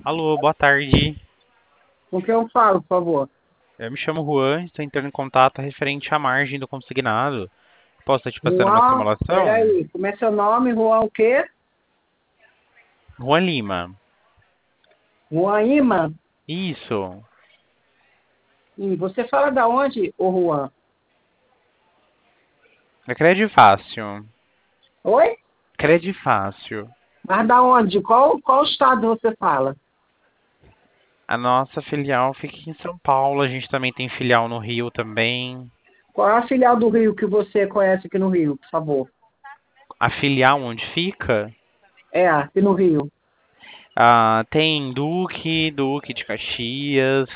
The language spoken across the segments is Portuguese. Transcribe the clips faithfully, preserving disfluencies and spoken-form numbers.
Alô, boa tarde. Com quem eu falo, por favor? Eu me chamo Juan, estou entrando em contato referente à margem do consignado. Posso estar te passando uma Juan, simulação? peraí, como é seu nome? Juan o quê? Juan Lima. Juan Ima? Isso. Ih, você fala da onde, ô Juan? É crédito fácil. Oi? Crédito fácil. Mas da onde? De Qual, qual estado você fala? A nossa filial fica aqui em São Paulo. A gente também tem filial no Rio também. Qual é a filial do Rio que você conhece aqui no Rio, por favor? A filial onde fica? É, aqui no Rio. Ah, tem Duque, Duque de Caxias.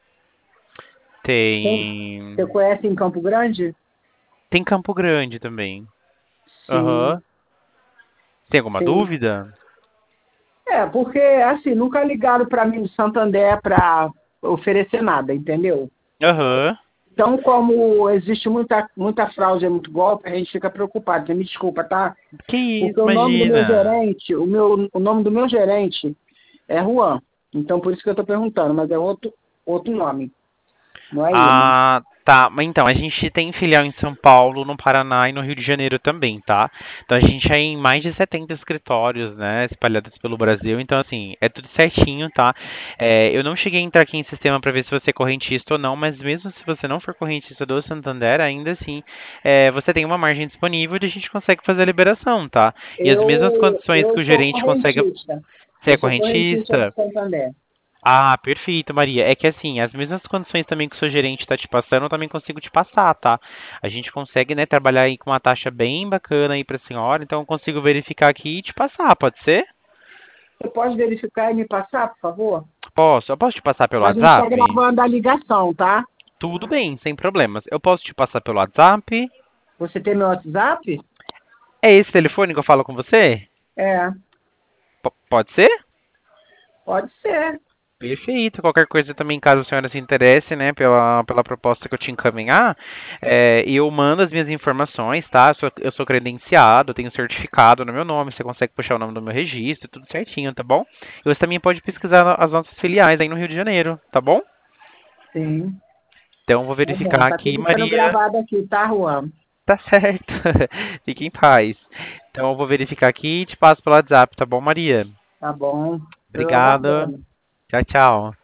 Tem- Tem. Você conhece em Campo Grande? Tem Campo Grande também. Sim, Aham. Tem alguma sim. dúvida? É, porque, assim, nunca ligaram para mim do Santander para oferecer nada, entendeu? Aham. Então, como existe muita, muita fraude, é muito golpe, a gente fica preocupado. Você me desculpa, tá? Que Porque isso, o nome do meu imagina. gerente, o, meu, o nome do meu gerente é Juan. Então, por isso que eu estou perguntando, mas é outro, outro nome, não é Ima. Ah, tá. Mas então, a gente tem filial em São Paulo, no Paraná e no Rio de Janeiro também, tá? Então a gente é em mais de setenta escritórios, né, espalhados pelo Brasil. Então, assim, é tudo certinho, tá? É, eu não cheguei a entrar aqui em sistema para ver se você é correntista ou não, mas mesmo se você não for correntista do Santander, ainda assim, é, você tem uma margem disponível e a gente consegue fazer a liberação, tá? E as mesmas Eu, condições que eu o sou gerente consegue. correntista. Você Eu é sou correntista do correntista? Santander. Ah, perfeito, Maria. É que assim, as mesmas condições também que o seu gerente está te passando, eu também consigo te passar, tá? A gente consegue, né, trabalhar aí com uma taxa bem bacana aí pra senhora, então eu consigo verificar aqui e te passar, pode ser? Você pode verificar e me passar, por favor? Posso? Eu posso te passar pelo A gente está WhatsApp? gravando a ligação, tá? Tudo bem, sem problemas. Eu posso te passar pelo WhatsApp? Você tem meu WhatsApp? É esse telefone que eu falo com você? É, P- pode ser? pode ser. Perfeito. Qualquer coisa também, caso a senhora se interesse, né, pela, pela proposta que eu te encaminhar, é, eu mando as minhas informações, tá? Eu sou, eu sou credenciado, tenho certificado no meu nome, você consegue puxar o nome do meu registro, tudo certinho, tá bom? E você também pode pesquisar as nossas filiais aí no Rio de Janeiro, tá bom? Sim. Então, vou Tá bom, verificar tá aqui, tudo sendo Maria. gravado aqui, tá, Juan? Tá certo. Fique em paz. Então, eu vou verificar aqui e te passo pelo WhatsApp, tá bom, Maria? Tá bom. Eu Obrigado. aguardando. Tchau, tchau.